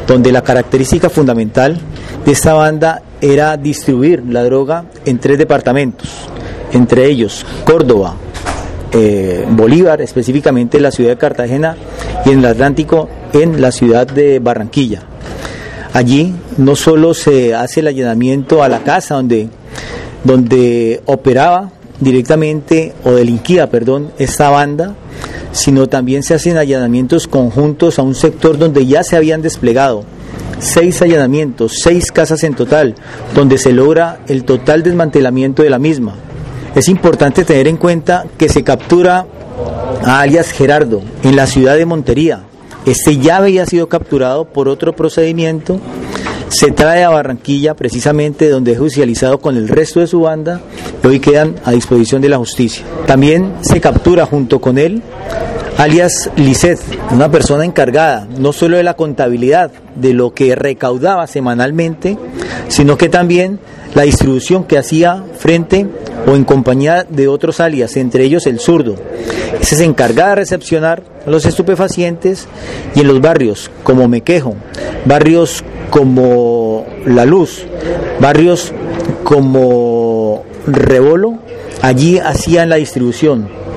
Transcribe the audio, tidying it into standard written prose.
donde la característica fundamental de esta banda era distribuir la droga en 3 departamentos, entre ellos Córdoba, Bolívar, específicamente en la ciudad de Cartagena, y en el Atlántico en la ciudad de Barranquilla. Allí no solo se hace el allanamiento a la casa donde operaba directamente o delinquía, esta banda, sino también se hacen allanamientos conjuntos a un sector donde ya se habían desplegado 6 allanamientos, 6 casas en total, donde se logra el total desmantelamiento de la misma. Es importante tener en cuenta que se captura a alias Gerardo en la ciudad de Montería. Este ya había sido capturado por otro procedimiento, se trae a Barranquilla precisamente donde es judicializado con el resto de su banda y hoy quedan a disposición de la justicia. También se captura junto con él alias Lisset, una persona encargada no solo de la contabilidad de lo que recaudaba semanalmente, sino que también la distribución que hacía frente o en compañía de otros alias, entre ellos el Zurdo. Ese se encargaba de recepcionar los estupefacientes y en los barrios como Mequejo, barrios como La Luz, barrios como Rebolo, allí hacían la distribución